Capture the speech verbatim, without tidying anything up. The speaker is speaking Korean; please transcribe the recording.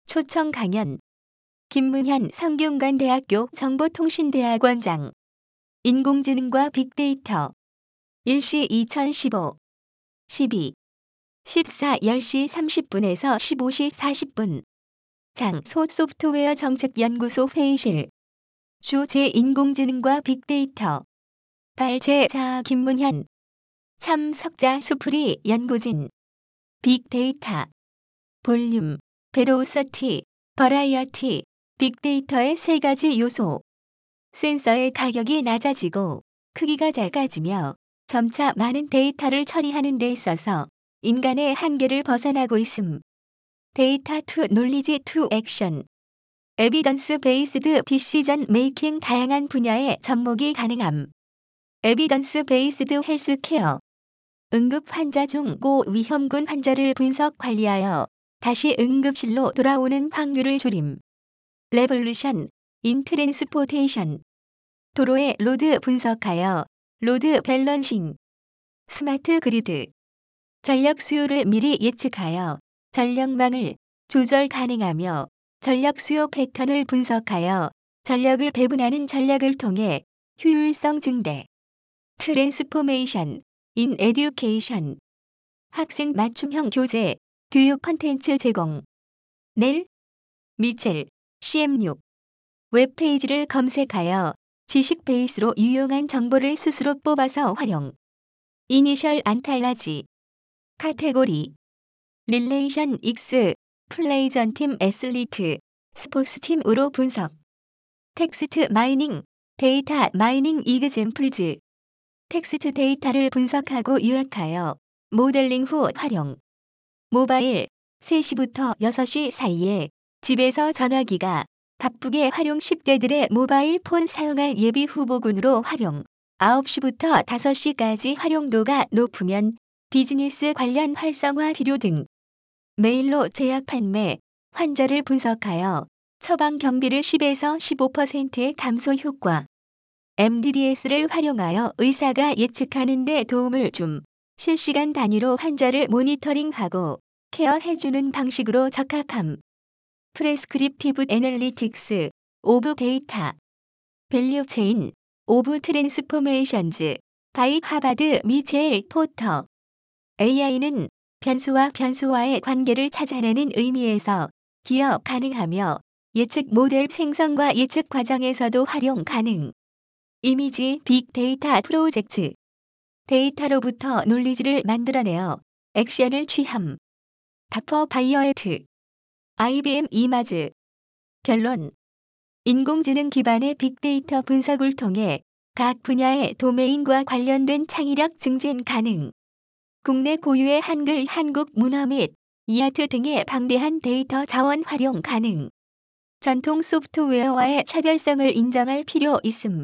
초청 강연 김문현 성균관대학교 정보통신대학원장 인공지능과 빅데이터 일시 이천십오 십이 십사 열 시 삼십 분에서 십오 시 사십 분 장소 소프트웨어 정책연구소 회의실 주재 인공지능과 빅데이터 발제자 김문현 참석자 수프리 연구진 빅데이터 볼륨 베로서티 버라이어티 빅데이터의 세 가지 요소 센서의 가격이 낮아지고 크기가 작아지며 점차 많은 데이터를 처리하는 데 있어서 인간의 한계를 벗어나고 있음. 데이터 투 놀리지 투 액션 에비던스 베이스드 디시전 메이킹 다양한 분야의 접목이 가능함. 에비던스 베이스드 헬스케어 응급 환자 중 고위험군 환자를 분석 관리하여 다시 응급실로 돌아오는 확률을 줄임. 레볼루션 인 트랜스포테이션 도로의 로드 분석하여 로드 밸런싱 스마트 그리드 전력 수요를 미리 예측하여 전력망을 조절 가능하며 전력 수요 패턴을 분석하여 전력을 배분하는 전략을 통해 효율성 증대. 트랜스포메이션 인 에듀케이션 학생 맞춤형 교재 교육 콘텐츠 제공. 넬 미첼 씨엠육 웹페이지를 검색하여 지식 베이스로 유용한 정보를 스스로 뽑아서 활용. 이니셜 안탈라지 카테고리 릴레이션 X 플레이전팀 애슬리트 스포츠팀으로 분석. 텍스트 마이닝 데이터 마이닝 이그젬플즈 텍스트 데이터를 분석하고 요약하여 모델링 후 활용. 모바일 세 시부터 여섯 시 사이에 집에서 전화기가 바쁘게 활용 십 대들의 모바일 폰 사용할 예비 후보군으로 활용. 아홉 시부터 다섯 시까지 활용도가 높으면 비즈니스 관련 활성화 필요 등. 메일로 제약 판매 환자를 분석하여 처방 경비를 십에서 십오 퍼센트의 감소 효과. 엠디디에스를 활용하여 의사가 예측하는 데 도움을 줌. 실시간 단위로 환자를 모니터링하고 케어해주는 방식으로 적합함. 프레스크립티브 애널리틱스 오브 데이터 밸류 체인 오브 트랜스포메이션즈 바이 하버드 미체일 포터 에이아이는 변수와 변수와의 관계를 찾아내는 의미에서 기억 가능하며 예측 모델 생성과 예측 과정에서도 활용 가능. 이미지 빅데이터 프로젝트 데이터로부터 논리지를 만들어내어 액션을 취함. 다퍼 바이어에트 아이비엠 이마즈 결론 인공지능 기반의 빅데이터 분석을 통해 각 분야의 도메인과 관련된 창의력 증진 가능. 국내 고유의 한글 한국 문화 및 이아트 등의 방대한 데이터 자원 활용 가능. 전통 소프트웨어와의 차별성을 인정할 필요 있음.